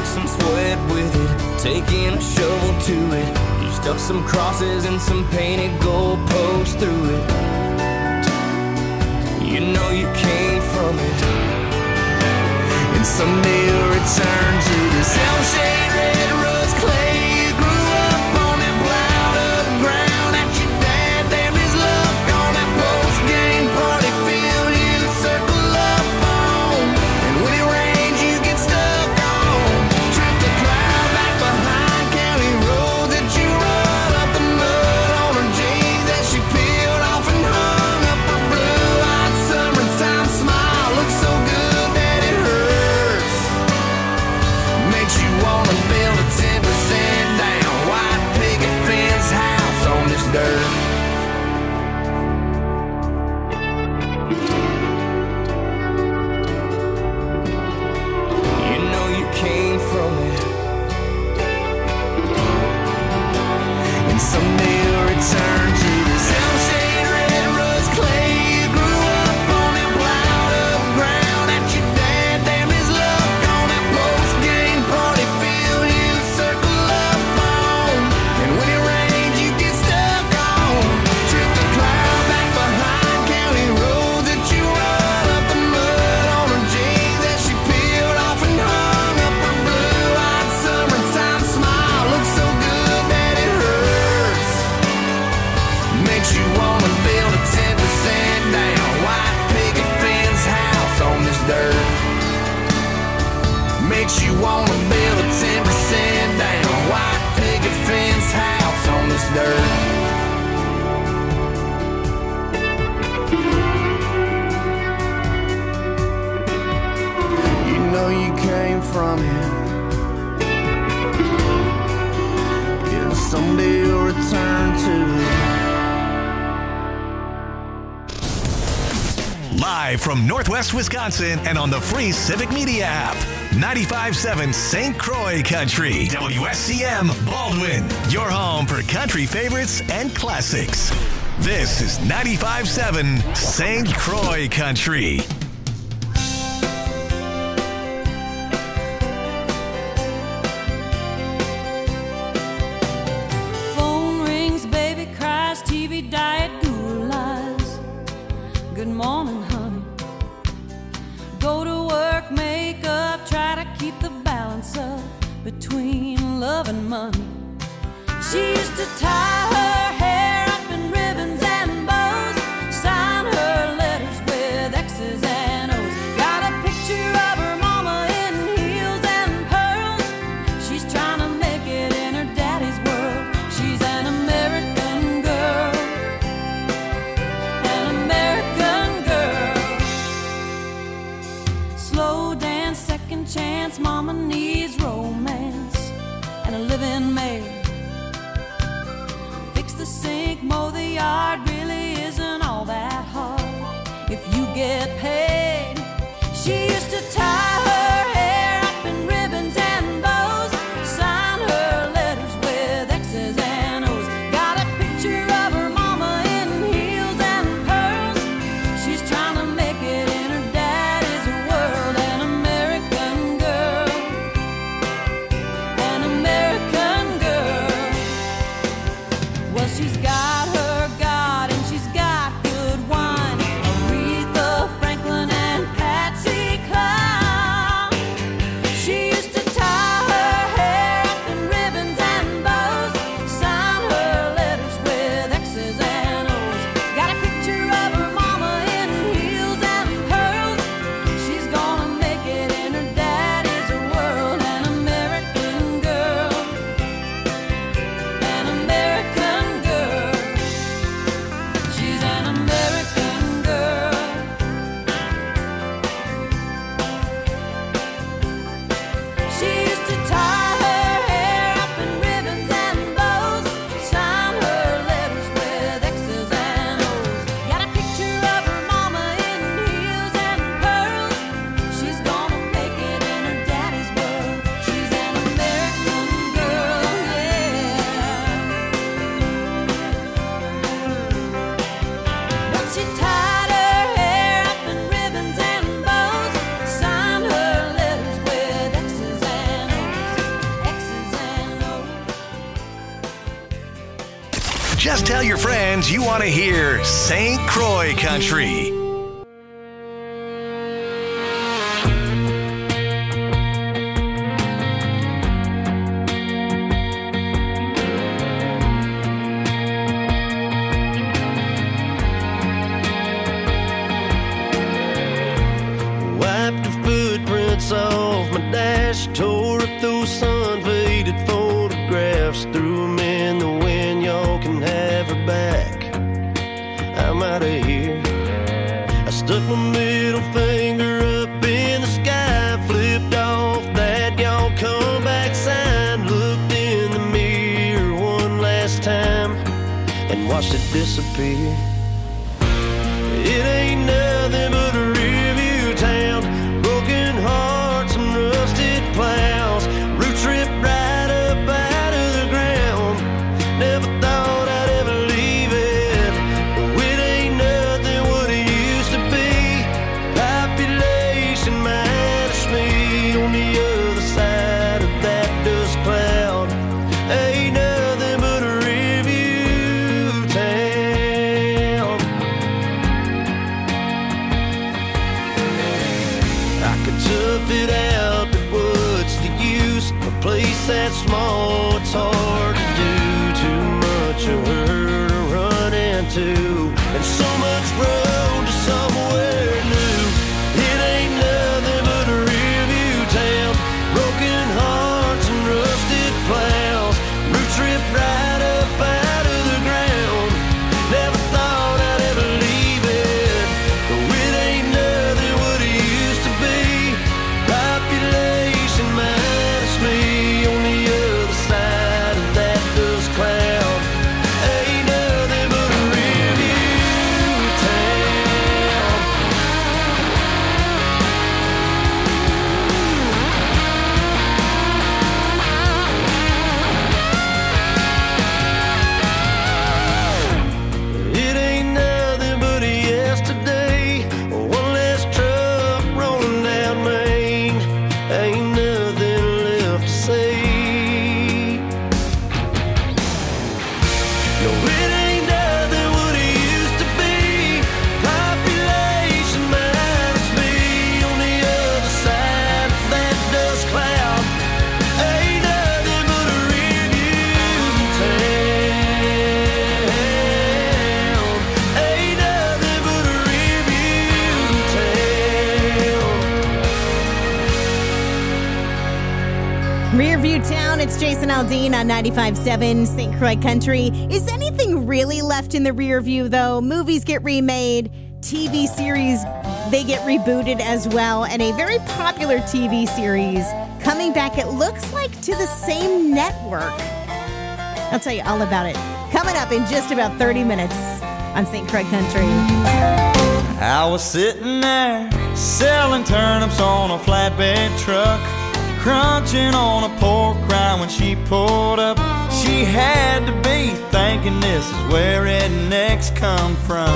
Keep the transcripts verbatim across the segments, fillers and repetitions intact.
some sweat with it, taking a shovel to it. You stuck some crosses and some painted goalposts through it. You know you came from it, and someday you'll return to this elm-shade red rust clay. You grew up on that plowed up ground that your dad damned his luck on that post-game party field you circle up on. And when it rains you get stuck on, trip the cloud back behind county roads that you run up the mud on her jeans that she peeled off and hung up her blue-eyed summertime smile. Looks so good that it hurts, makes you wanna build a ten percent down white picket fence house on this dirt. You know you came from it, and someday you'll return to this elm-shade red rust clay. You grew up on that plowed up ground that your dad damned his luck on that post-game party field you circle up on. And when it rains you get stuck on, trip the cloud back behind county roads that you run up the mud on her jeans that she peeled off and hung up her blue-eyed summertime smile. Looks so good that it hurts, makes you wanna build a ten percent down white picket fence house on this dirt. Makes you wanna build a ten percent down white picket fence house on this dirt. You know you came from it, and someday you'll return to it. Live from Northwest Wisconsin and on the free Civic Media app. ninety-five point seven Saint Croix Country. W S C M Baldwin. Your home for country favorites and classics. This is ninety-five point seven Saint Croix Country. Phone rings, baby cries, T V diet, guru lies. Good morning, honey. Go to work, make up, try to keep the balance up between love and money. She used to tie her hair up in ribbons and bows, sign her letters with X's and O's. Got a picture of her mama in heels and pearls. She's trying to make it in her daddy's world. She's an American girl, an American girl. Slow dance, second chance, mama needs romance and a living maid. Fix the sink, mow the yard, really isn't all that hard if you get paid. She used to tie her hair up in ribbons and bows, sign her letters with X's and O's. Got a picture of her mama in heels and pearls. She's trying to make it in her daddy's world. An American girl, an American girl. Well, she's got her God and she's got good wine. Aretha Franklin and Patsy Cline. Just tell your friends you want to hear Saint Croix Country. Wiped the footprints off my dash, tore up those sun-faded photographs, threw them in the wind. Y'all can have her back. I'm out of here. I stuck my middle finger up in the sky, flipped off that y'all come back sign, looked in the mirror one last time and watched it disappear. It ain't nothing but a review town, broken hearts and rusted plows, roots ripped right up out of the ground. Never thought I'd ever leave it, but it ain't nothing what it used to be. Population minus me on the other side of that dust cloud. Ain't nothing but a review town. I could tough it out, but what's the use? A place that small, it's hard to do. Too much of her to run into, and so much road to somewhere new. It ain't nothing but a review town, broken hearts and rusted plows, roots ripped right up out of the ground. Never thought I'd ever leave it, but it ain't nothing what it used to be. Population minus me on the other side of that dust cloud. Ain't nothing but a review town. It ain't nothing but a yesterday, one less truck rolling down Main. Ain't nothing left to say. No, it ain't nothing what it used to be. Population minus me on the other side of that dust cloud. Ain't nothing but a review town. Ain't nothing but a review town. Rearview Town, it's Jason Aldean on ninety-five point seven Saint Croix Country. Is anything really left in the rear view, though? Movies get remade, T V series, they get rebooted as well, and a very popular T V series coming back, it looks like, to the same network. I'll tell you all about it coming up in just about thirty minutes on Saint Croix Country. I was sitting there selling turnips on a flatbed truck, crunching on a pork rind when she pulled up. She had to be thinking this is where rednecks come from.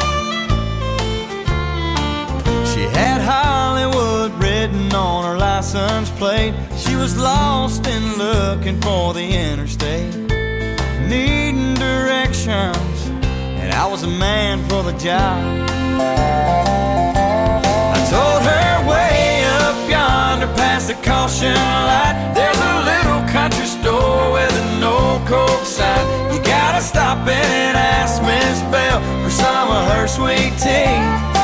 She had Hollywood written on her license plate. She was lost and looking for the interstate, needing directions, and I was a man for the job. I told her way up yonder past the caution light, there's a little country store with an old Coke sign. You gotta stop in and ask Miss Bell for some of her sweet tea.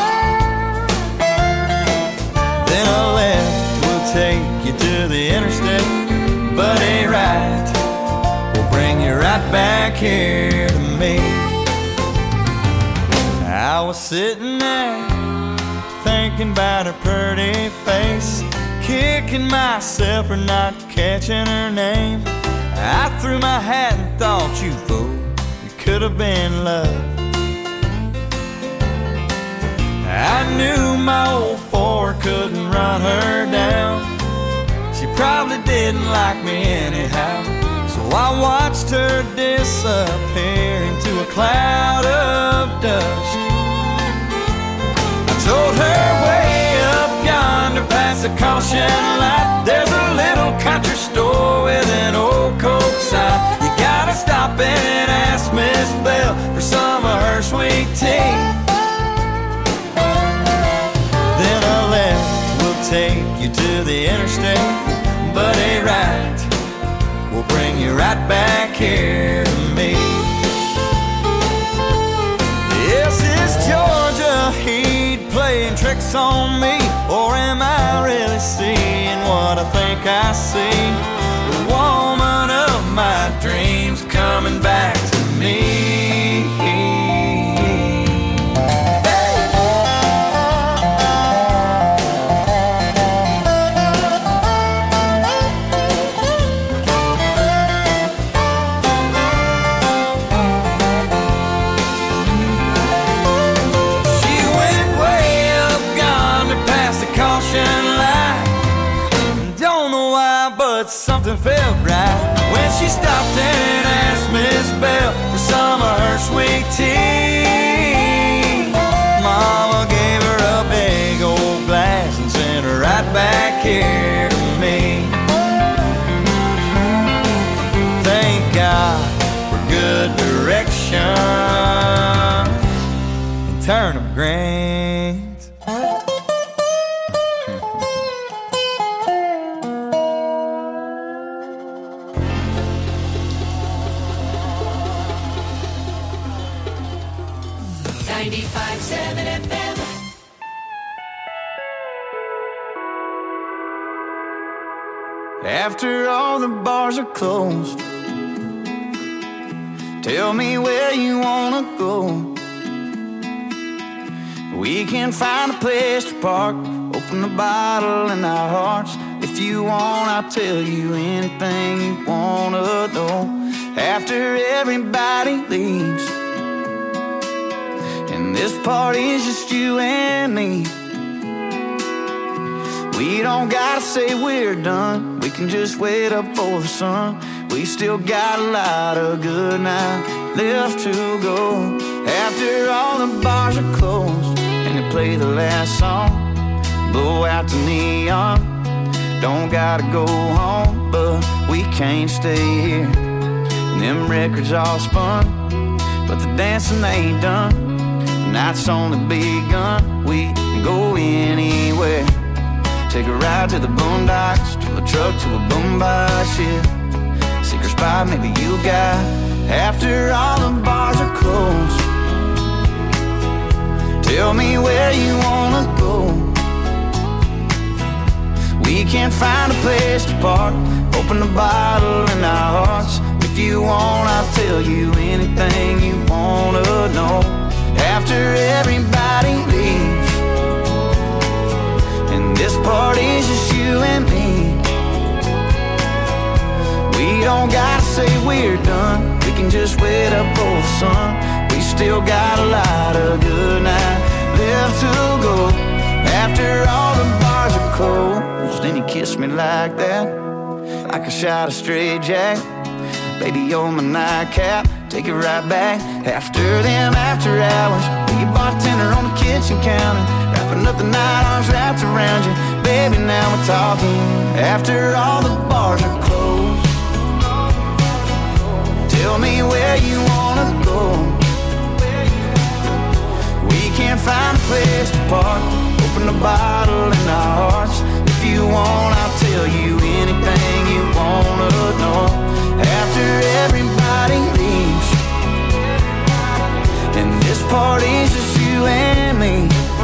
Then a left will take you to the interstate, but a right will bring you right back here to me. I was sitting there thinking about her pretty face, kicking myself for not catching her name. I threw my hat and thought, you fool, it could have been love. I knew my old Ford couldn't run her down. She probably didn't like me anyhow, so I watched her disappear into a cloud of dust. I told her way up yonder past the caution light, there's a little country store with an old Coke sign. You gotta stop and ask Miss Bell for some of her sweet tea. Then a left will take you to the interstate, but a right will bring you right back here to me. Yes, is Georgia heat playing tricks on me, or am I really seeing what I think I see? The woman of my dreams coming back to me. Something felt right when she stopped and asked Miss Bell for some of her sweet tea. Mama gave her a big old glass and sent her right back here to me. Thank God for good direction and turnip greens. ninety-five point seven F M. After all the bars are closed, tell me where you wanna go. We can find a place to park, open a bottle in our hearts. If you want, I'll tell you anything you wanna know. After everybody leaves, and this party's just you and me, we don't gotta say we're done. We can just wait up for the sun. We still got a lot of good night left to go. After all the bars are closed and they play the last song, blow out the neon. Don't gotta go home, but we can't stay here. And them records all spun, but the dancing ain't done. The night's only begun. We can go anywhere. Take a ride to the boondocks, to a truck, to a boombox, yeah. Secret spot maybe you got. After all the bars are closed, tell me where you wanna go. We can't find a place to park, open a bottle in our hearts. If you want, I'll tell you anything you wanna know. After everybody leaves, and this party's just you and me, we don't gotta say we're done. We can just wait up for the sun. We still got a lot of good night left to go. After all the bars are closed, and you kiss me like that, like a shot of straight jack. Baby, you're my nightcap, take it right back. After them after hours, be a bartender on the kitchen counter, wrapping up the night, arms wrapped around you. Baby, now we're talking. After all the bars are closed, tell me where you wanna go. We can't find a place to park, open a bottle in our hearts. If you want, I'll tell you anything you wanna know. After everybody leaves, and this party's just you and me,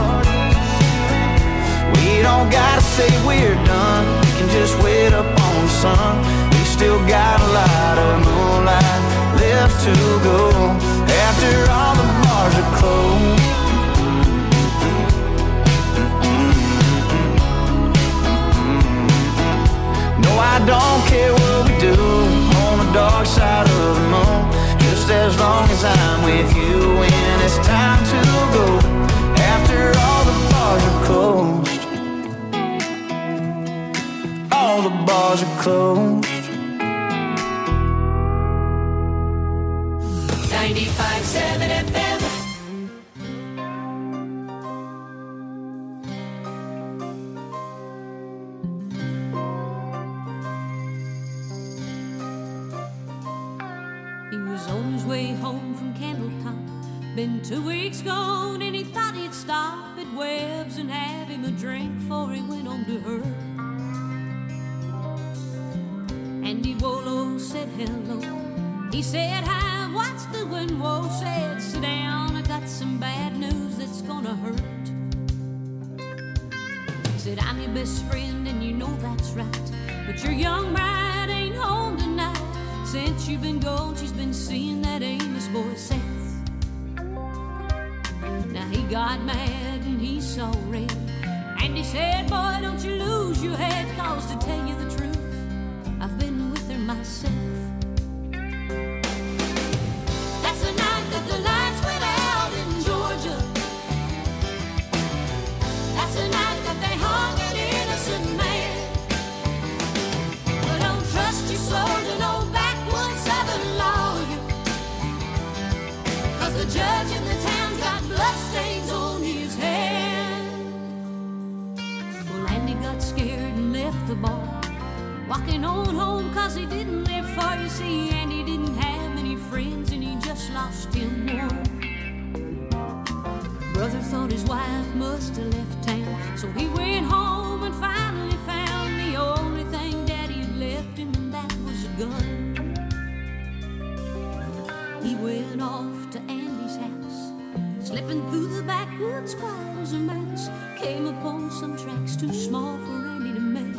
we don't gotta say we're done. We can just wait up on the sun. We still got a lot of moonlight left to go. After all the bars are closed, no, I don't care what we do on the dark side of the moon, just as long as I'm with you when it's time to go. After all the bars are closed, all the bars are closed. ninety-five point seven F M. was on his way home from Candletop. Been two weeks gone and he thought he'd stop at Webb's and have him a drink before he went on to her. Andy Wolo said hello. He said hi, what's doing? Whoa, said sit down, I got some bad news that's gonna hurt. Said I'm your best friend and you know that's right, but your young bride ain't home tonight. Since you've been gone, she's been seeing that Amos boy Seth. Now he got mad and he saw red, and he said, boy, don't you lose your head, cause to tell you the truth, I've been with her myself. That's the night that the lights went out in Georgia. That's the night that they hung an innocent man. But don't trust your soul to no backwoods southern lawyer, cause the judge in the town's got bloodstains on his hand. Well, Andy got scared and left the bar, walking on home cause he didn't live far. You see, Andy didn't have many friends and he just lost him one. Brother thought his wife must have left town, so he went home and finally found the only thing Daddy had left him, and that was a gun. He went off to Andy's house, slipping through the backwoods quiet as a mouse. Came upon some tracks too small for Andy to make.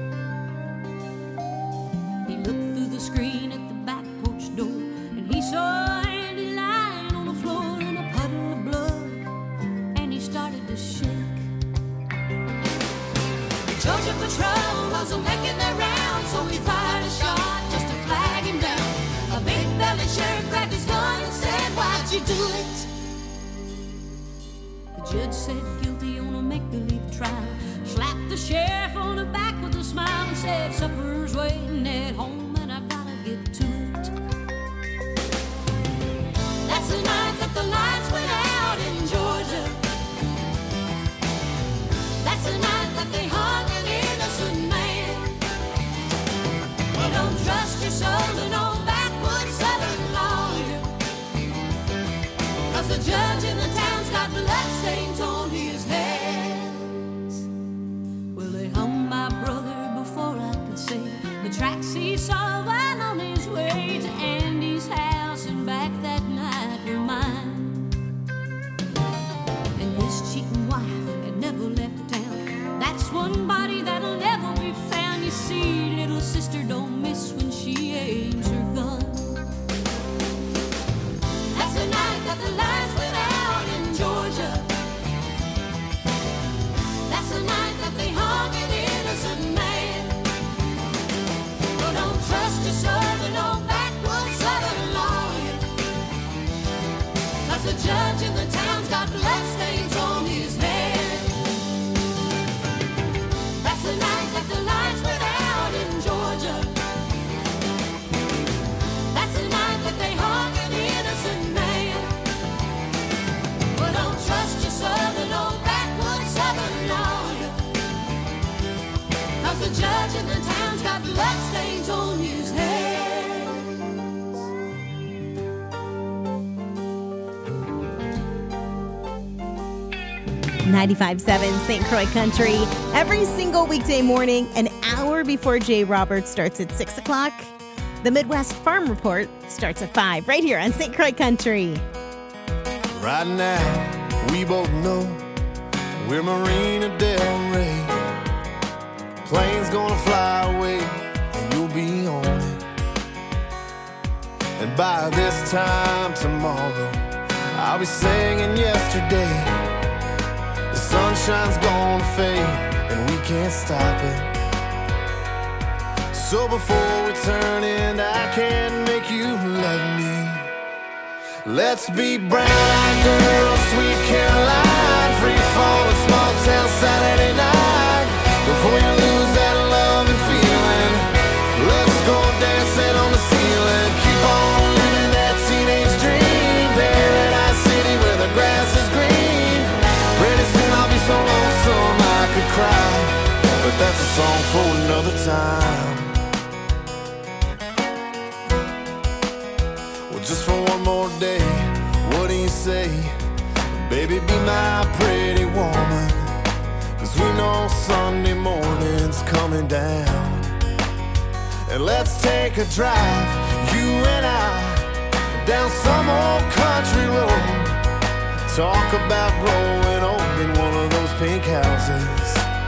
He looked through the screen at the back porch door, and he saw Andy lying on the floor in a puddle of blood, and he started to shake. The Georgia patrol was making their round, so he fired a shot just to flag him down. A big-bellied sheriff grabbed his gun and said, why'd you do it? The judge said guilty on a make-believe trial, slapped the sheriff on the back with a smile and said, supper's waiting at home and I gotta get to it. That's the night that the lights went out in Georgia. That's the night that they hung an innocent man. Well, don't trust your soul to no backwoods southern lawyer, cause the judge in the town's got bloodstains on his hands. Well, they hung my brother before I could say the tracks he saw while on his way to Andy's house and back that night were mine. And his cheating wife had never left town. That's one body that'll never be found. You see, little sister don't miss when she aims her gun. That's the night that the lights went out in Georgia. That's the night that they hung an innocent man. Well, don't trust your soul to no backwoods southern lawyer, cause the judge in the town's got bloodstains on his head. That's the night that the lights went out in Georgia. That's the night that they hung an innocent man. Well, don't trust your soul to no backwoods southern lawyer, cause the judge in the town's got bloodstains on his hands. ninety-five point seven Saint Croix Country. Every single weekday morning, an hour before Jay Roberts starts at six o'clock. The Midwest Farm Report starts at five, right here on Saint Croix Country. Right now, we both know we're Marina Del Rey. Plane's gonna fly away, and you'll be on it. And by this time tomorrow, I'll be singing yesterday. The sunshine's gonna fade, and we can't stop it. So before we turn in, I can't make you love me. Let's be brown girls, sweet Caroline, free fall, a small town Saturday night. Before you lose that love and feeling, let's go dancing on the ceiling. Keep on living that teenage dream, Paradise City where the grass is green. Pretty soon I'll be so lonesome I could cry, but that's a song for another time. just for one more day. What do you say? Baby, be my pretty woman, 'cause we know Sunday morning's coming down. And let's take a drive, you and I, down some old country road. Talk about growing old in one of those pink houses.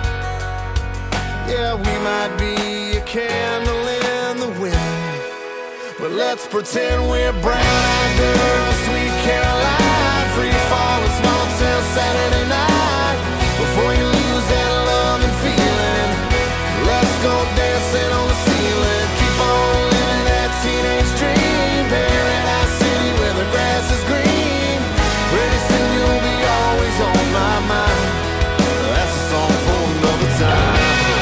Yeah, we might be a candle in the wind, but let's pretend we're brown-eyed girls, sweet Caroline, free fall, a small town Saturday night. Before you lose that love and feeling, let's go dancing on the ceiling. Keep on living that teenage dream, Paradise City where the grass is green. Pretty soon you'll be always on my mind. That's a song for another time.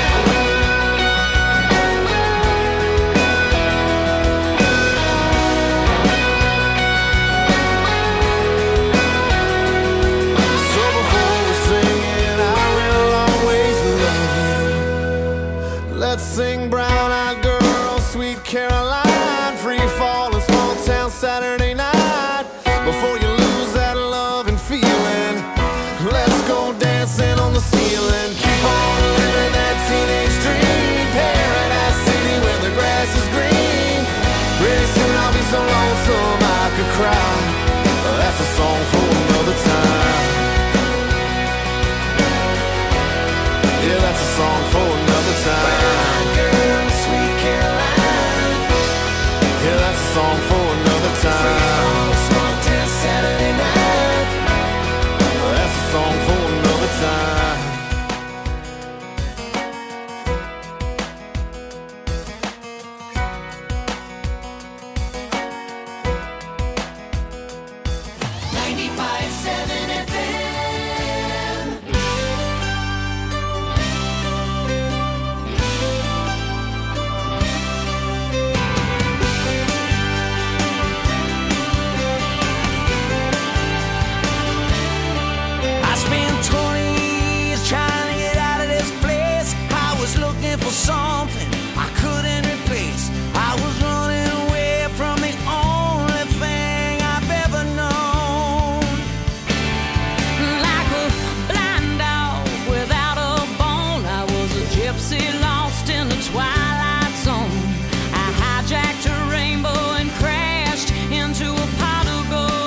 Let's sing brown-eyed girl, sweet Caroline, free fall, a small town Saturday night. Before you lose that love and feeling, let's go dancing on the ceiling. Keep on living that teenage dream, Paradise City where the grass is green. Pretty soon I'll be so lonesome I could cry. That's a song for another time. Yeah, that's a song for another time. Girl, sweet Caroline. Yeah, that's a song for another time. Small town Saturday night. That's a song for another time. ninety-five seven F M. For something I couldn't replace. I was running away from the only thing I've ever known. Like a blind dog without a bone, I was a gypsy lost in the twilight zone. I hijacked a rainbow and crashed into a pot of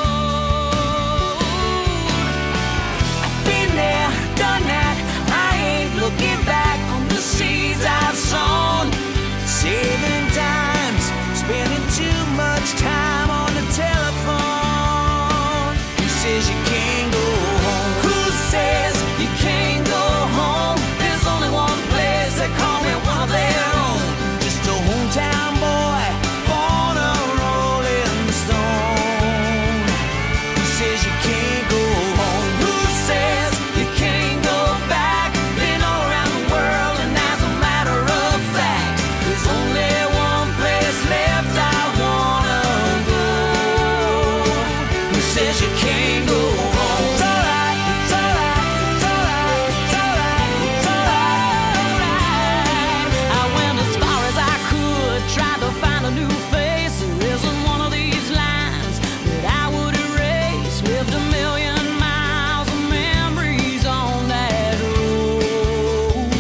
gold. I've been there, done that, I ain't looking back on the seeds I've sown, saving times, spending too much time on the telephone. Who says you can't go home? Who says you can't go home? There's only one place they call me one of their own. Just a hometown boy, born a rolling stone. Who says you can't go home? Who says you can't go back? Been all around the world and as a matter of fact, there's only one place left I wanna go. Who says you can't go home? It's alright, it's alright, it's alright, it's alright, it's alright. I went as far as I could, tried to find a new face. There isn't one of these lines that I would erase. Lived a million miles of memories on that road.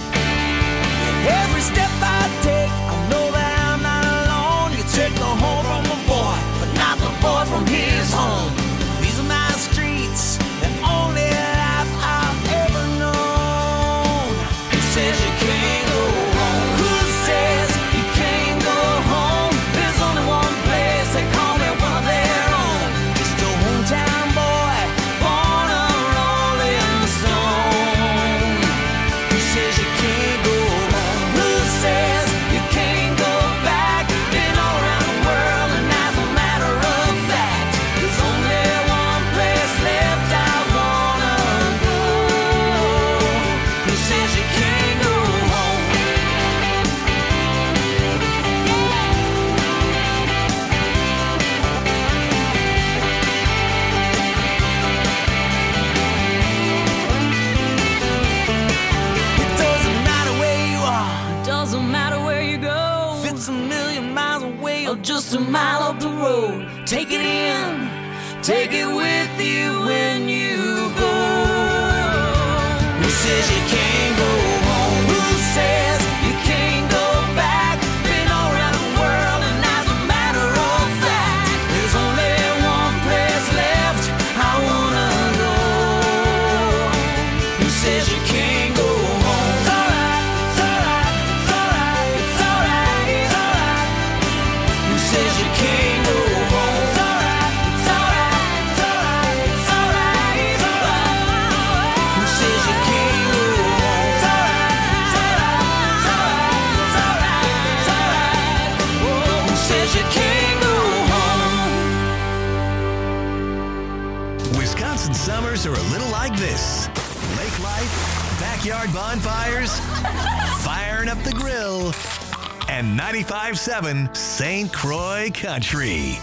Every step I take, I know that I'm not alone. You take the home from a boy, but not the boy from his home. These are my streets, the only life I've ever known. Who says you can't go home? Who says you can't go home? There's only one place they call me one of their own. Just a hometown boy, born a rolling stone. Who says you can't go home? Who says you can't go back? Been all around the world and as a matter of fact, there's only one place left I wanna go. Who says you can't go home? It doesn't matter where you are, it doesn't matter where you go. things a million miles away or just a mile up the road. Take it in, take it with you when you go. Who says you can't go home? Who says you can't go back? Been all around the world and as a matter of fact, there's only one place left I wanna go. Who says you can't go home? It's alright, it's alright, it's alright, it's alright, it's alright. Who says you can't go home? It's alright, it's alright, it's alright, it's alright, it's alright. Who says you can't go home? It's alright, it's alright, it's alright, it's alright, it's alright. Oh, who says you can't go home? Wisconsin summers are a little like this. Lake life, backyard bonfires, firing up the grill, and ninety-five point seven Saint Croix Country.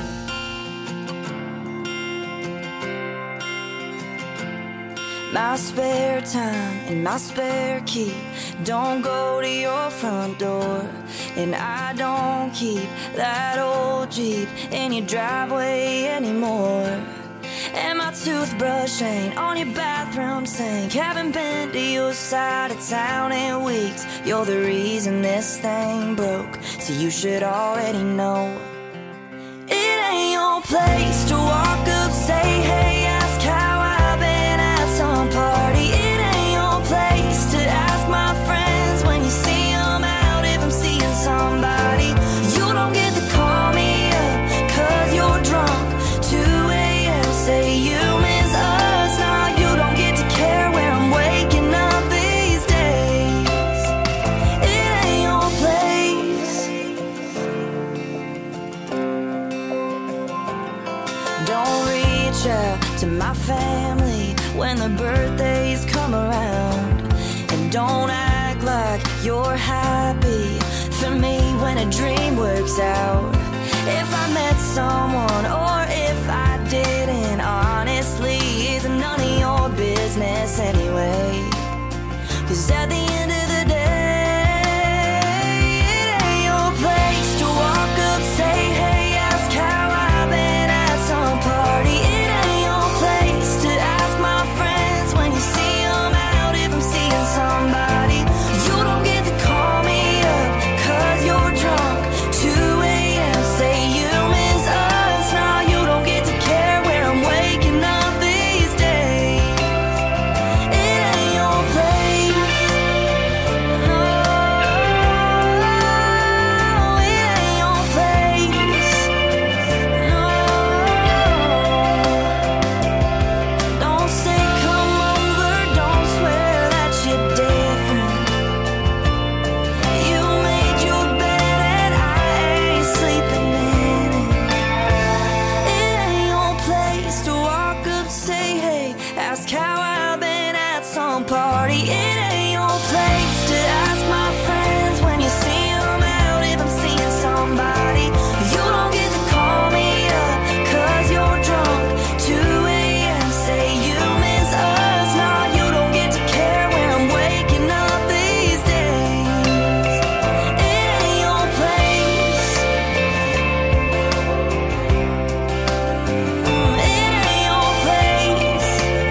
My spare time and my spare key don't go to your front door. And I don't keep that old Jeep in your driveway anymore. And my toothbrush ain't on your bathroom sink. Haven't been to your side of town in weeks. You're the reason this thing broke, so you should already know. It ain't your place to walk up, say hey, ask how I've been at some party. It ain't your place to ask my friends when you see them out if I'm seeing somebody. You don't get to call me up cause you're drunk. two a.m. say you miss us. Now you don't get to care where I'm waking up these days. It ain't your place. Don't reach out to my family when the birthdays come around. And don't act like you're happy for me when a dream works out. If I met someone or if I didn't, honestly, it's none of your business anyway. Cause at the end of the day, it ain't your place to walk up, say hey, ask how I've been at some party. It ain't your place to ask my friends when you see them out if I'm seeing somebody. You don't get to call me up cause you're drunk. two a.m. say you miss us. Now you don't get to care where I'm waking up these days. It ain't your place. No, it ain't your place. No, don't say come over, don't swear that you're different. You made your bed and I ain't sleeping in it. It ain't your place to walk up, say hey, ask how I've been at some party. It ain't your place to ask my friends when you see them out if I'm seeing somebody. You don't get to call me up cause you're drunk. two a.m. say you miss us. Now you don't get to care where I'm waking up these days. It ain't your place. It ain't your place.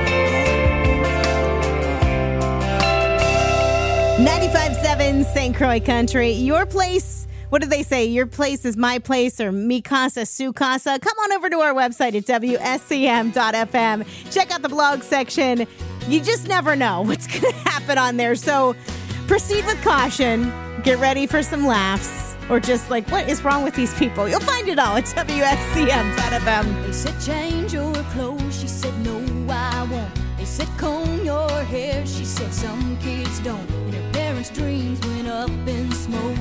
ninety-five point seven Saint Croix Country. Your place, what do they say? Your place is my place, or mi casa, su casa. Come on over to our website at W S C M dot F M. Check out the blog section. You just never know what's going to happen on there. So proceed with caution. Get ready for some laughs. Or just like, what is wrong with these people? You'll find it all at W S C M dot F M. They said change your clothes, she said no I won't. They said comb your hair, she said some kids don't. And her parents' dreams went up in smoke.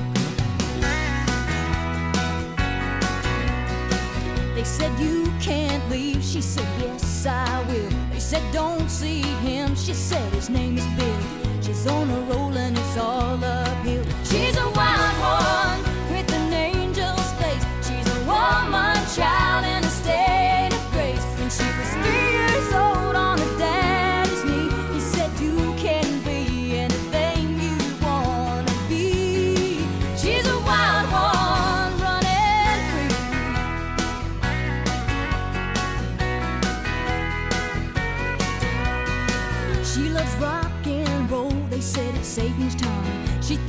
They said you can't leave, she said yes I will. They said don't see him, she said his name is Bill. She's on a roll and it's all uphill. She's a wild one with an angel's face. She's a woman child in a state of grace. When she was three years old on her daddy's knee, he said you can be anything you wanna be. She's a wild one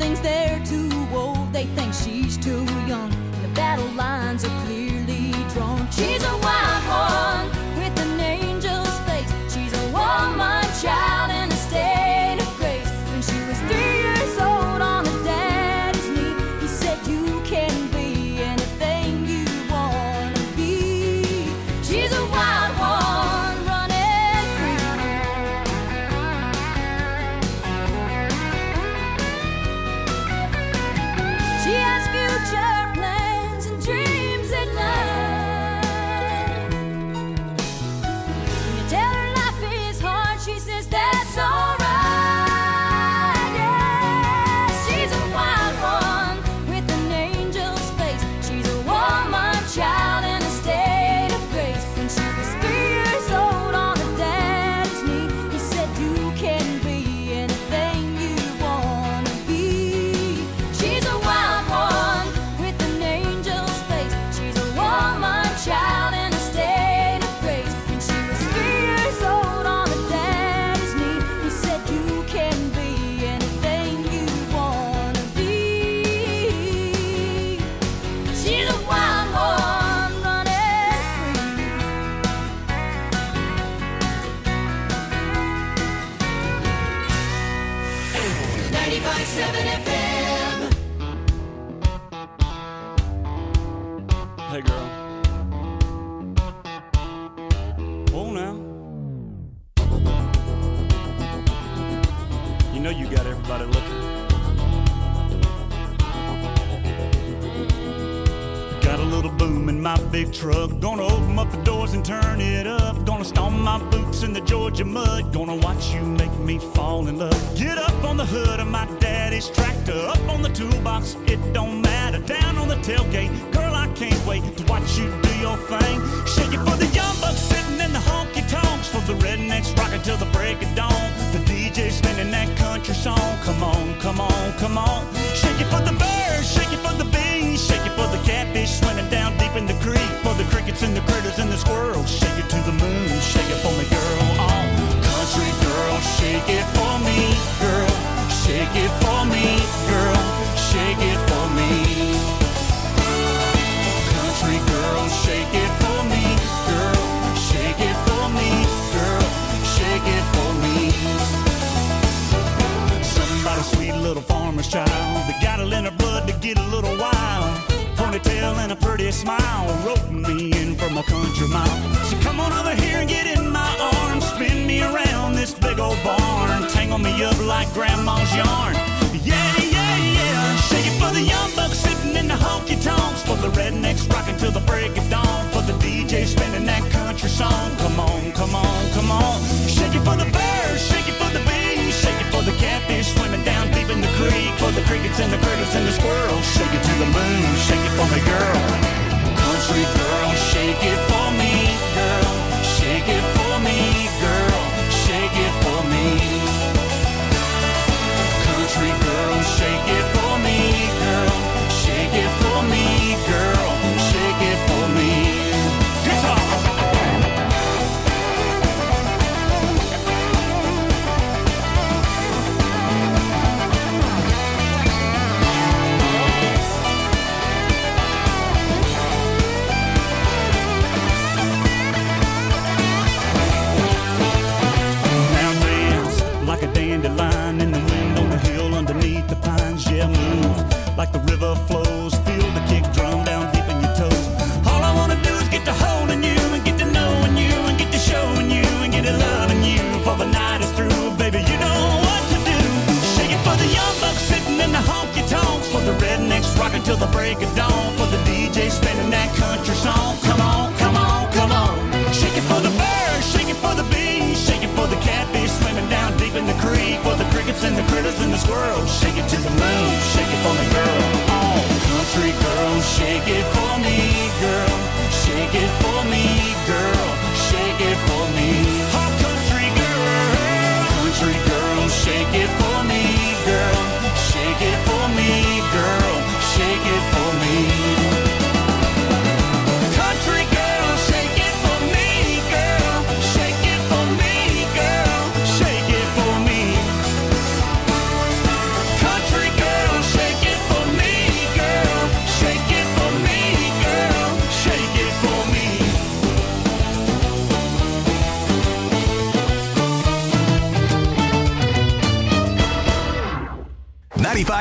feelings, they're too old. They think she's too young. The battle lines are clearly drawn. She's a wild one with an angel's face. She's a woman child in a state of grace. When she was three years old on her daddy's knee, he said you can be anything you wanna be. She's a wild one running free. She has future plans and dreams at night. When you tell her life is hard, she says that's alright. Yeah, she's a wild one with an angel's face. She's a woman child in a state of grace. When she was three years old on her daddy's knee, he said you can be anything you wanna be. She's a wild one with an angel's face. She's a woman child in a state of grace. When she was three years old on her daddy's knee, he said you can be anything you wanna be. She's a wild one running free. ninety-five seven F M. Hey, girl. Oh, now. You know you got everybody looking. Got a little boom in my big truck. Gonna open up the doors and turn it up. Gonna stomp my boots in the Georgia mud. Gonna watch you make me fall in love. Get up on the hood of my daddy's tractor. Up on the toolbox, it don't matter. Down on the tailgate, girl, I can't wait to watch you do your thing. Shake it for the young bucks sitting in the honky tonks. For the rednecks rocking till the break of dawn. The D J spinning that country song. Come on, come on, come on. Shake it for the birds, shake it for the bees. Shake it for the catfish swimming down deep in the creek. For the crickets and the critters and the squirrels. Shake it to the moon, shake it for me, girl. Oh, country girl, shake it for me, girl. Shake it for me, girl. Shake it for me. Country girl, shake it for me, girl. Shake it for me, girl. Shake it for me. Somebody sweet little farmer's child that got it in her blood to get a little wild. Ponytail and a pretty smile, roping me in from a country mile. So come on over here and get in my arms, spin me around this big old barn, tangle me up like grandma's yarn. Yeah, yeah, yeah. Shake it for the young bucks sitting in the honky tonks. For the rednecks rocking till the break of dawn. For the D J spinning that country song. Come on, come on, come on. Shake it for the birds, shake it for the bees. Shake it for the catfish swimming down deep in the creek. For the crickets and the critters and the squirrels. Shake it to the moon, shake it for me, girl. Country girl, shake it for me, girl. Shake it for me, girl. Shake it for me. Country girl, shake it for me, girl. Shake it for me, girl. Shake it for me. Guitar. Now dance like a dandelion in the wind on the hill underneath the pines. Yeah, move like the river flows. Feel the kick drum down deep in your toes. All I wanna do is get to holding you and get to knowing you and get to showing you and get to loving you. For the night is through, baby, you know what to do. Shake it for the young bucks sitting in the honky tonks. For the rednecks rocking till the break of dawn. For the D J spinning that country song. Come on, come on, come on. Shake it for the birds, shake it for the bees. Shake it for the catfish swimming down deep in the creek. For the crickets and the critters and the squirrels. Shake it to the moon, shake it for me, girl. Oh, country girl, shake it for me, girl. Shake it for me, girl. Shake it for me. Oh, country girl, country girl, shake it for me, girl. Shake it for me, girl. Shake it for me. Country girl, shake it for me, girl. Shake it for me, girl. Shake it for me. Country girl,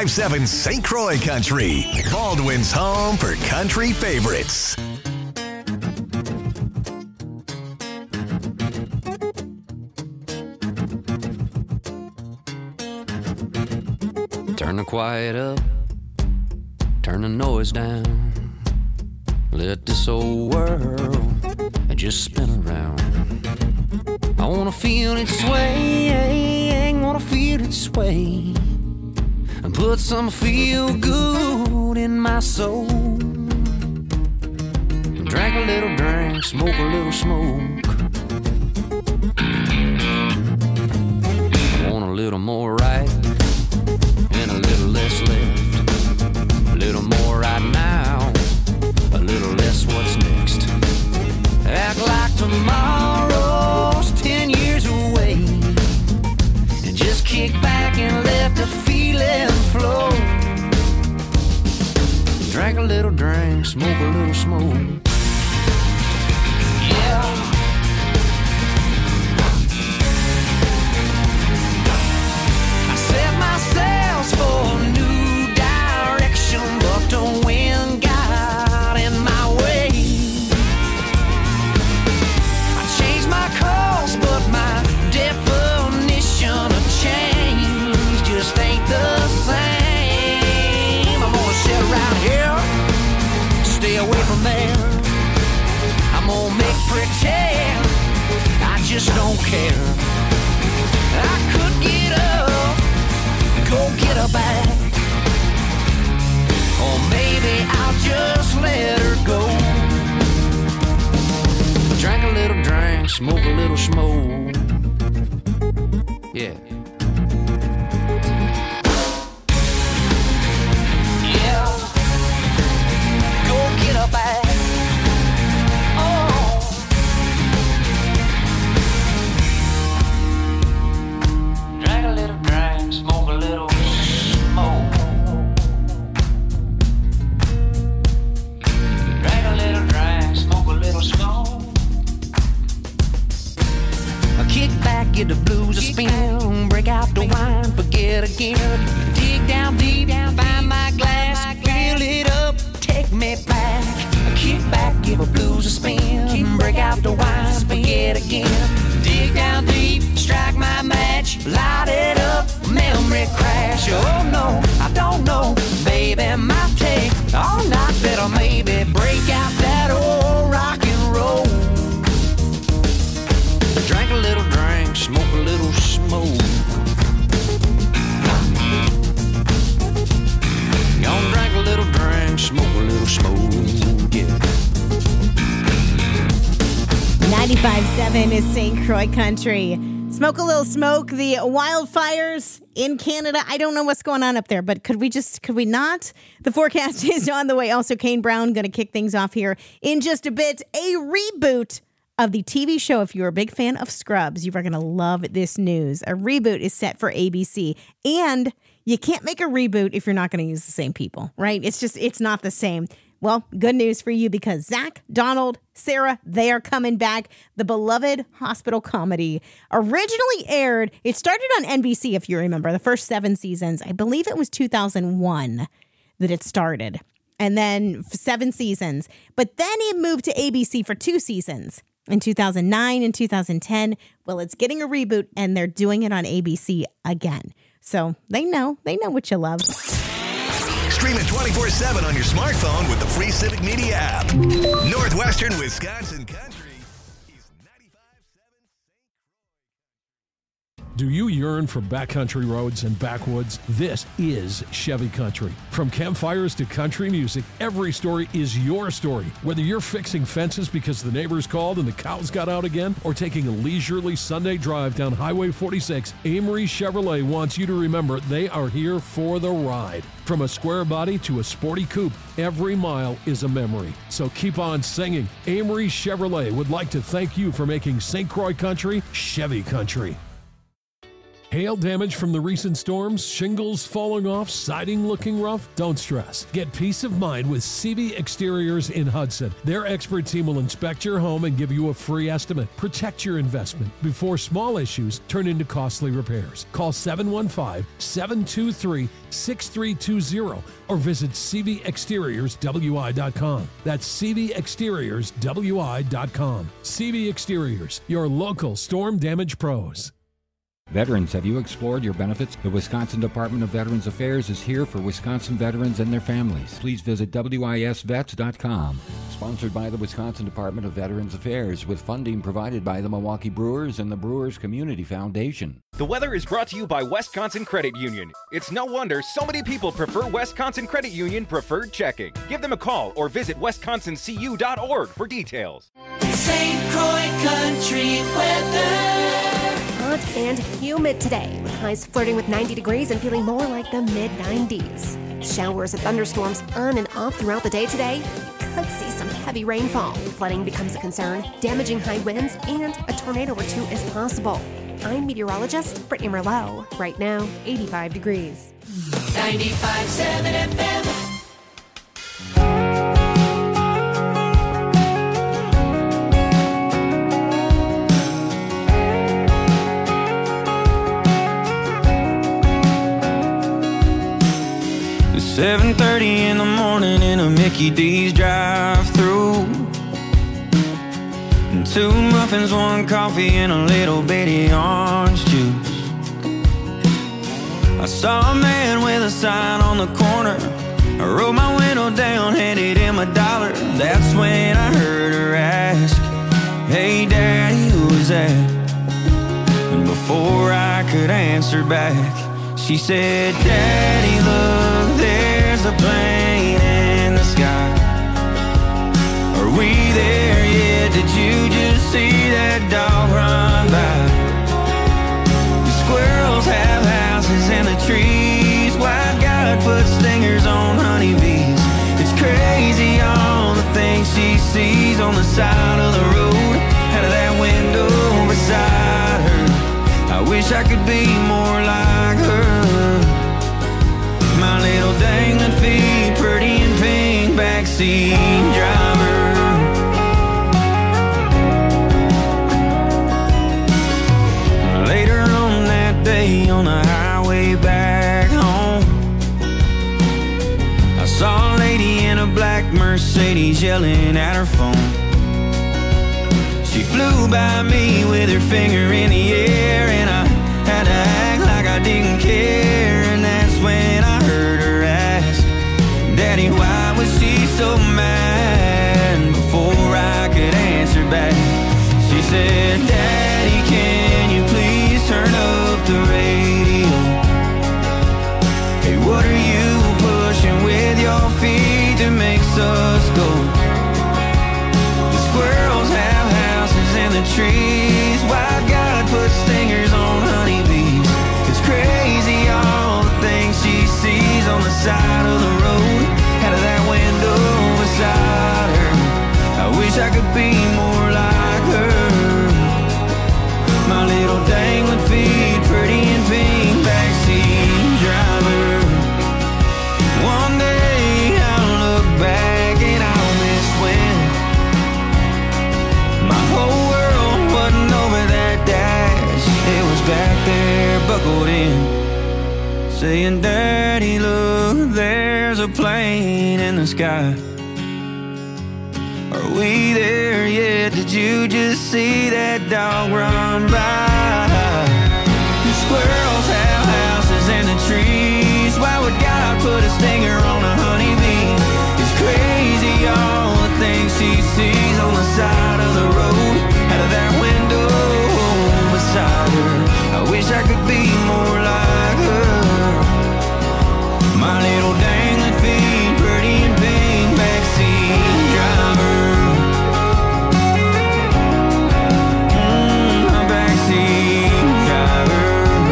ninety-five seven Saint Croix Country, Baldwin's home for country favorites. Turn the quiet up, turn the noise down. Let this old world just spin around. I wanna feel it sway, wanna feel it sway, and put some feel good in my soul. Drink a little drink, smoke a little smoke. I want a little more right and a little less left. A little more right now, a little less what's next. Act like tomorrow's ten years away, and just kick back and let the feeling flow. Drink a little drink, smoke a little smoke. Yeah. I set my sails for a new direction, but the wind got in my way. I changed my course, but my definition of change just ain't the same. I'm gonna sit around here, stay away from there. I'm gonna make pretend I just don't care. I could get up, go get her back, or maybe I'll just let her go. Drink a little drink, smoke a little smoke. Yeah. Yeah. Go get her back. Oh. Drink a little drink, smoke a little smoke. Drink a little drink, smoke a little smoke. I kick back, get the blues a spin, break out the wine, forget again. Dig down deep, find my glass, fill it up, take me back. I kick back, give a blues a spin, break out the wine, forget again. Dig down deep, strike my match, light it up, memory crash. Oh no, I don't know, baby, might take all night, better maybe break out that old rock and roll. Drink a little drink, smoke a little smoke. Gonna drink a little drink, smoke a little smoke. Yeah. ninety-five seven is Saint Croix Country. Smoke a little smoke. The wildfires in Canada. I don't know what's going on up there, but could we just, could we not? The forecast is on the way. Also, Kane Brown going to kick things off here in just a bit. A reboot of the T V show. If you're a big fan of Scrubs, you are going to love this news. A reboot is set for A B C, and you can't make a reboot if you're not going to use the same people, right? It's just, it's not the same. Well, good news for you, because Zach, Donald, Sarah, they are coming back. The beloved hospital comedy originally aired. It started on N B C, if you remember, the first seven seasons. I believe it was two thousand one that it started, and then seven seasons. But then it moved to A B C for two seasons in two thousand nine and two thousand ten. Well, it's getting a reboot, and they're doing it on A B C again. So they know, they know what you love. Stream it twenty-four seven on your smartphone with the free Civic Media app. Northwestern Wisconsin Country is ninety-five seven. Do you yearn for backcountry roads and backwoods? This is Chevy Country. From campfires to country music, every story is your story. Whether you're fixing fences because the neighbors called and the cows got out again, or taking a leisurely Sunday drive down Highway forty-six, Amory Chevrolet wants you to remember they are here for the ride. From a square body to a sporty coupe, every mile is a memory. So keep on singing. Amory Chevrolet would like to thank you for making Saint Croix Country Chevy Country. Hail damage from the recent storms, shingles falling off, siding looking rough? Don't stress. Get peace of mind with C V Exteriors in Hudson. Their expert team will inspect your home and give you a free estimate. Protect your investment before small issues turn into costly repairs. Call seven one five, seven two three, six three two zero or visit c v exteriors w i dot com. That's c v exteriors w i dot com. C V Exteriors, your local storm damage pros. Veterans, have you explored your benefits? The Wisconsin Department of Veterans Affairs is here for Wisconsin veterans and their families. Please visit w i s vets dot com. Sponsored by the Wisconsin Department of Veterans Affairs with funding provided by the Milwaukee Brewers and the Brewers Community Foundation. The weather is brought to you by Wisconsin Credit Union. It's no wonder so many people prefer Wisconsin Credit Union Preferred Checking. Give them a call or visit wisconsin c u dot org for details. Saint Croix Country weather. Hot and humid today, with highs flirting with ninety degrees and feeling more like the mid nineties. Showers and thunderstorms on and off throughout the day today. Could see some heavy rainfall. Flooding becomes a concern, damaging high winds, and a tornado or two is possible. I'm meteorologist Brittany Merlot. Right now, eighty-five degrees. ninety-five point seven F M. seven thirty in the morning in a Mickey D's drive-thru. And two muffins, one coffee, and a little bitty orange juice. I saw a man with a sign on the corner. I rolled my window down, handed him a dollar. That's when I heard her ask, "Hey Daddy, who is that?" And before I could answer back, she said, "Daddy, look, there's a plane in the sky. Are we there yet? Did you just see that dog run by? The squirrels have houses in the trees. Why God put stingers on honeybees? It's crazy all the things she sees on the side of the road, out of that window beside her. I wish I could be more like her. My little dangling feet, pretty and pink, backseat driver." Later on that day on the highway back home, I saw a lady in a black Mercedes yelling at her phone. She flew by me with her finger in the air, and I had to act like I didn't care. And that's when I heard her ask, "Daddy, why was she so mad?" Before I could answer back, she said, "Daddy, can you please turn up the radio? Hey, what are you pushing with your feet that makes us go? The squirrels have houses in the trees. Why God put stingers on honeybees? It's crazy all the things she sees on the side of the road, out of that window beside her. I wish I could be more like her. My little dangling feet, pretty and pink, backseat driver. One day I'll look back and I'll miss when my whole world wasn't over that dash. It was back there buckled in, saying, "Daddy, look, there's a plane in the sky. Are we there yet? Did you just see that dog run by? The squirrels have houses in the trees. Why would God put a stinger on a honeybee? It's crazy all the things she sees on the side of the road, out of that window beside her. I wish I could be more like her. My little dangling feet, pretty and pink, backseat driver. Mm, my backseat driver.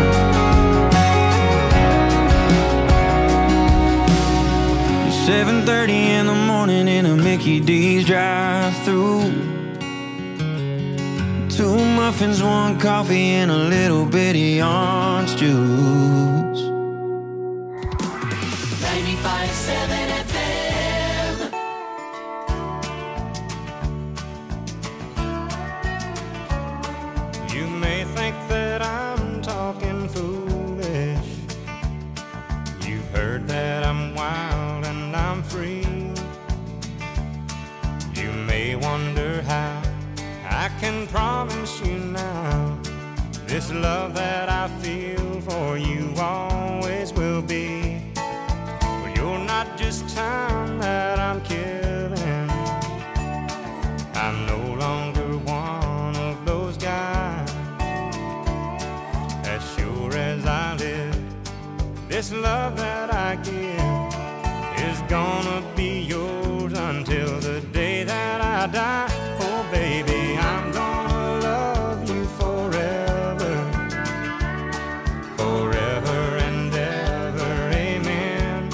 seven thirty in the morning in a Mickey D's drive-thru. Two Two muffins, one coffee, and a little bitty orange juice. ninety-five seven F M. You may think that I'm talking foolish. You've heard that I'm wild and I'm free. You may wonder how I can promise you now this love that I feel for you always will be. But you're not just time that I'm killing. I'm no longer one of those guys. As sure as I live, this love that I give is gonna be yours until the day that I die. Oh baby, I'm gonna love you forever, forever and ever, amen.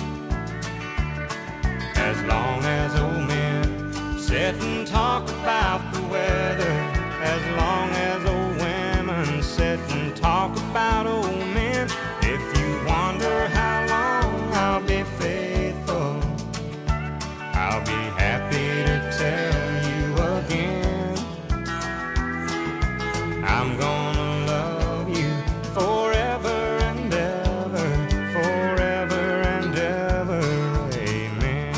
As long as old men sit and talk about the weather, as long as old women sit and talk about old men. If you wonder how long I'll be faithful, I'll be happy to tell you again. I'm gonna love you forever and ever, forever and ever, amen.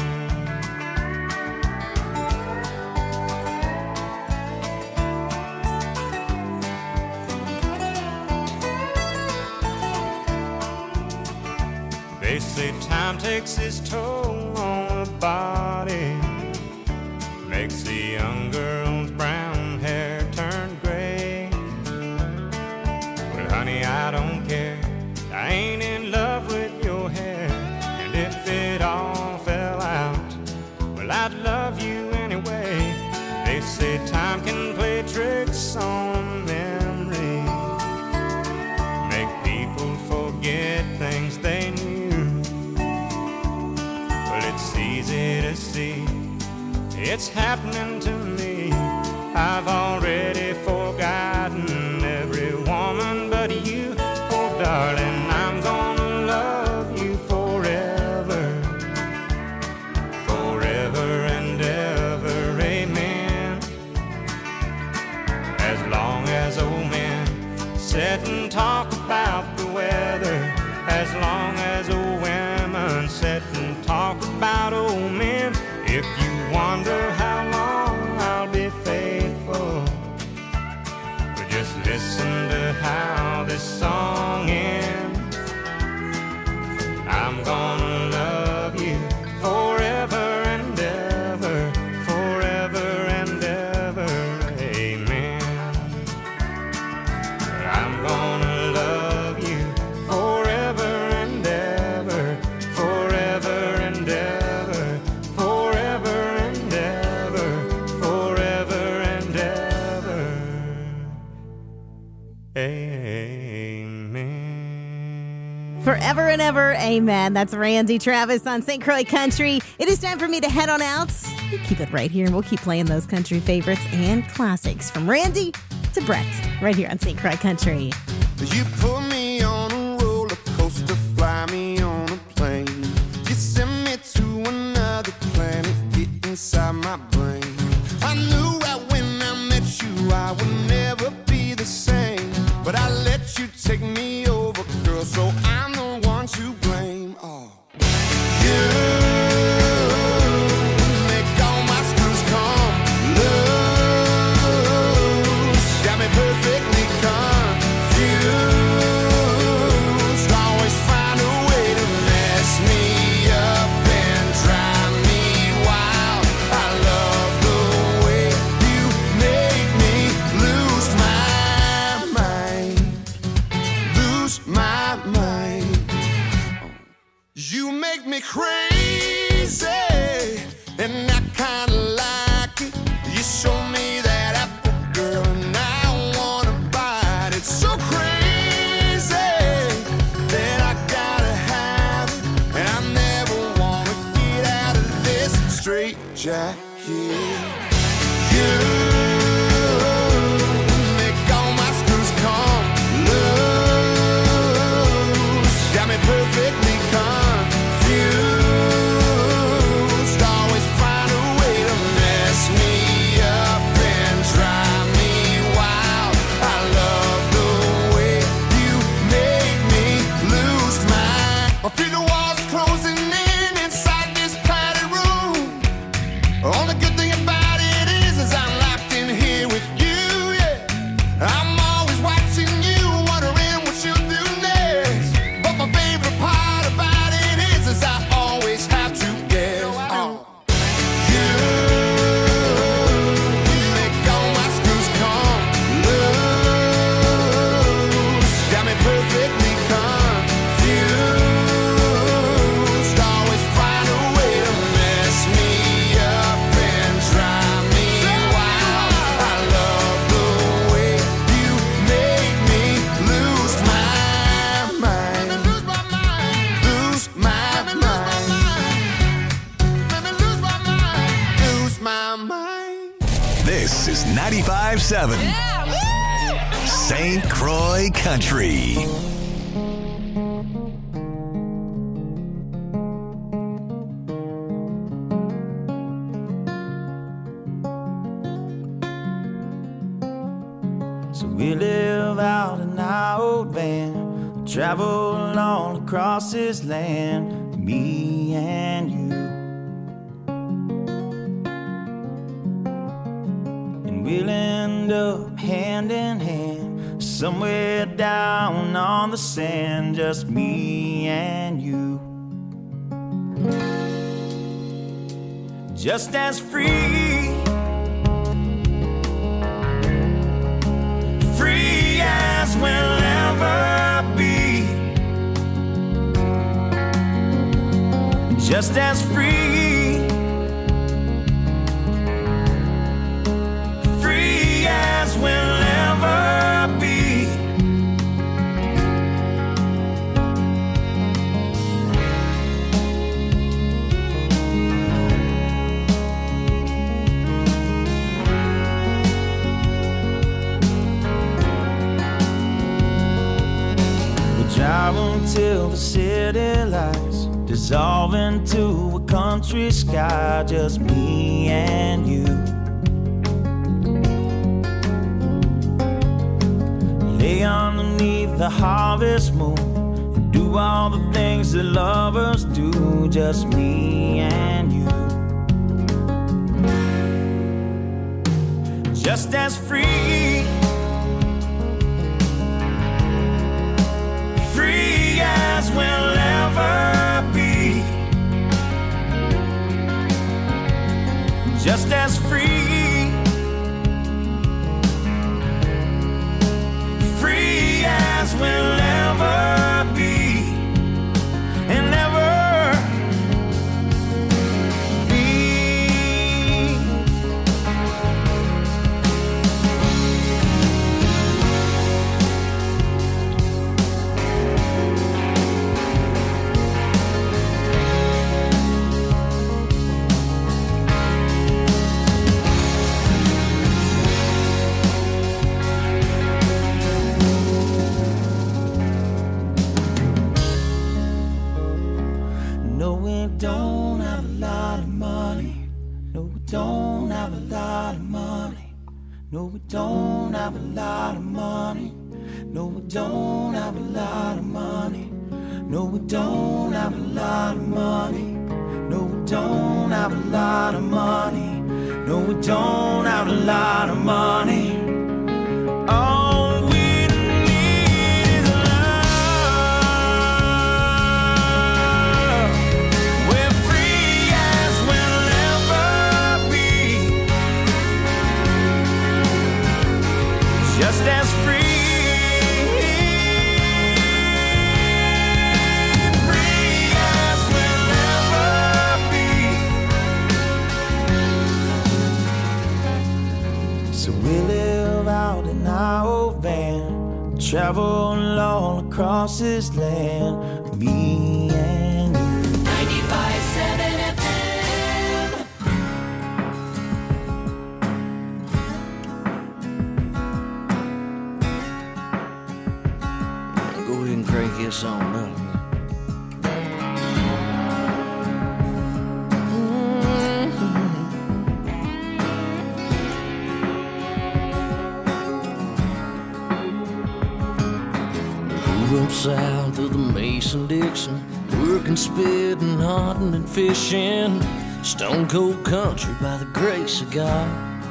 They say time takes its toll on the body, makes the young girl's brown hair turn gray. Well, honey, I don't care. I ain't in love with your hair. And if it all fell out, well, I'd love you anyway. They say time can play tricks on memory, make people forget things they knew. Well, it's easy to see it's happening to me. I've already forgotten every woman but you. Oh, darling, I'm gonna love you forever, forever and ever, amen. As long as old men sit and talk about the weather, as long as old women sit and talk about old men. If you wonder how long I'll be faithful, but just listen to how this song ends. I'm gonna love you forever and ever, forever and ever, amen. I'm gonna love you forever and ever, forever and ever, forever and ever, forever and ever, amen. Forever and ever, amen. That's Randy Travis on Saint Croix Country. It is time for me to head on out. You keep it right here, and we'll keep playing those country favorites and classics from Randy to Brett right here on Saint Croix Country. You put me on a roller coaster, fly me on a plane. You send me to another planet, get inside my brain. I knew right when I met you I would never be the same, but I let you take me over, girl, so I'm the one to blame. Oh, you make all my screws come loose, got me perfectly confused. Always find a way to mess me up and drive me wild. I love the way you make me lose my mind, lose my mind. You make me crazy, and I kinda like it. You show me that apple, girl, and I wanna bite it. So crazy that I gotta have it, and I never wanna get out of this straight jacket. You make This is ninety-five point seven Saint Croix Country. So we live out in our old van, travel all across this land, me and you. And we'll end up hand in hand, somewhere down on the sand, just me and you. Just as free, free as we'll ever be, just as free, free as we'll ever be. Drive until the city lights dissolve into a country sky, just me and you. Lay underneath the harvest moon and do all the things that lovers do, just me and you. Just as free, free as we'll ever be, just as free, free as we'll ever be, and ever be. No, we don't have a lot of money. No, we don't have a lot of money. No, we don't have a lot of money. No, we don't have a lot of money. No, we don't have a lot of money. No, we don't have a lot of money. No, we don't have a lot of money. All we need is love. We're free as we'll ever be, just as free. So we live out in our old van, travel all across this land, me and you. ninety-five point seven F M. Go ahead and crank this on up. Up south of the Mason-Dixon, working, spitting, hunting, and fishing, stone cold country by the grace of God.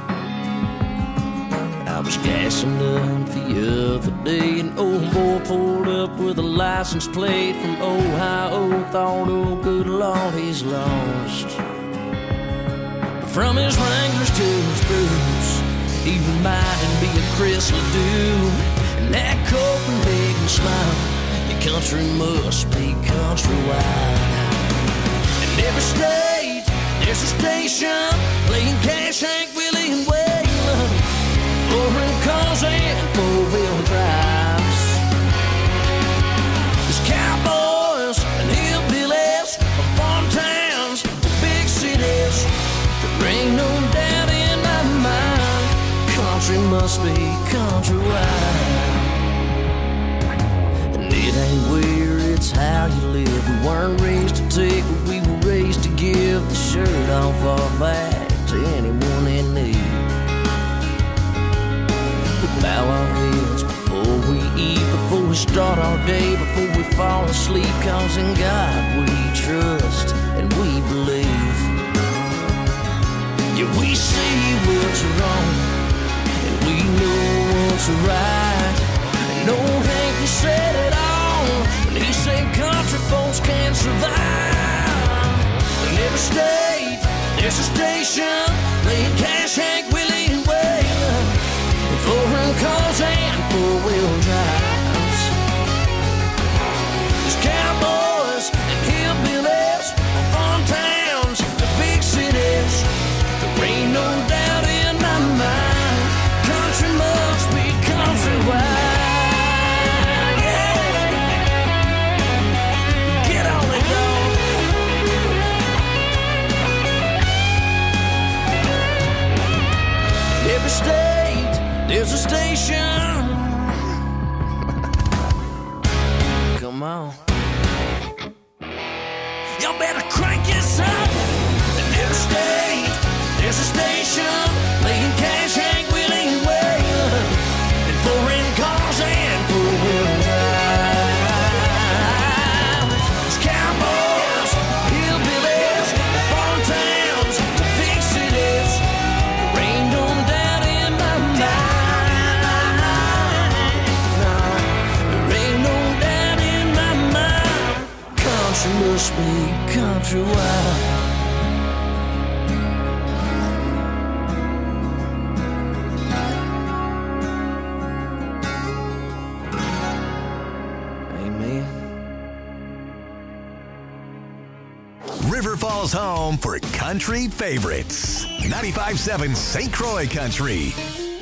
I was gassing up the other day, an old boy pulled up with a license plate from Ohio. Thought, oh good Lord, he's lost. But from his Wranglers to his boots, he reminded me of Chris Ledoux. And that Copenhagen smile, your country must be countrywide. In every state, there's a station playing Cash, Hank, Willie, and Waylon, four-wheel cars and four-wheel drives. There's cowboys and hillbillies from farm towns to big cities. There ain't no doubt in my mind, country must be countrywide. And it ain't where, it's how you live. We weren't raised to take, but we were raised to give the shirt off our back to anyone in need. We bow our heads before we eat, before we start our day, before we fall asleep, cause in God we trust and we believe. Yeah, we see what's wrong and we know what's right. And old Hank, he said it all when he said country folks can't survive. In every state, there's a station playing Cash, Hank, Willie, and Wayne, and foreign cars and four-wheel drives. There's cowboys and hillbillies, farm towns, the big cities. There ain't no doubt in my mind, country must be countrywide. Every state, there's a station. Come on. Y'all better crank this up. In every state, there's a station playing Cash, Hank, Willie, and Wayne, and foreign cars and four-wheel drives. There's cowboys, hillbillies, farm towns, the big cities. There ain't no doubt in my mind. No, there ain't no doubt in my mind. Country must be countrywide. River Falls home for country favorites. ninety-five point seven Saint Croix Country.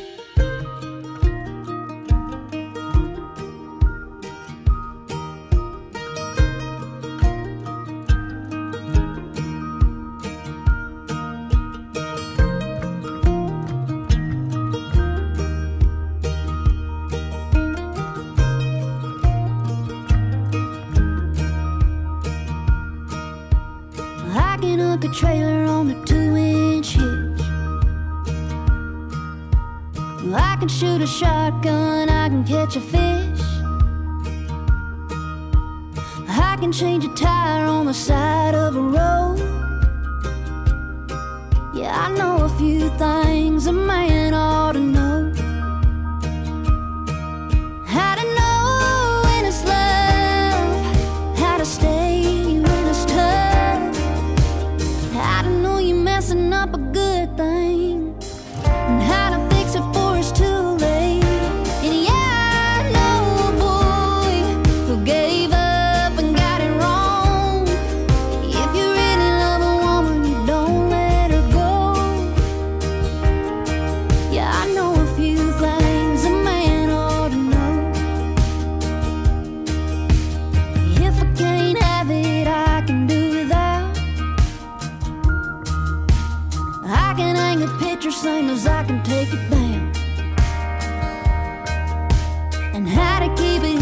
I can hook a trailer on a two-inch hitch. I can shoot a shotgun, I can catch a fish. I can change a tire on the side of a road. Yeah, I know a few things a man ought to know. How to know when it's love, how to stay when it's tough, how to know you're messing up a good thing, and how to fix it before it's too late. And yeah, I know a boy who gave up and got it wrong. If you really love a woman, you don't let her go. Yeah, I know a few things a man ought to know. If I can't have it, I can do without. I can hang a picture same as I can take it down. And how to keep it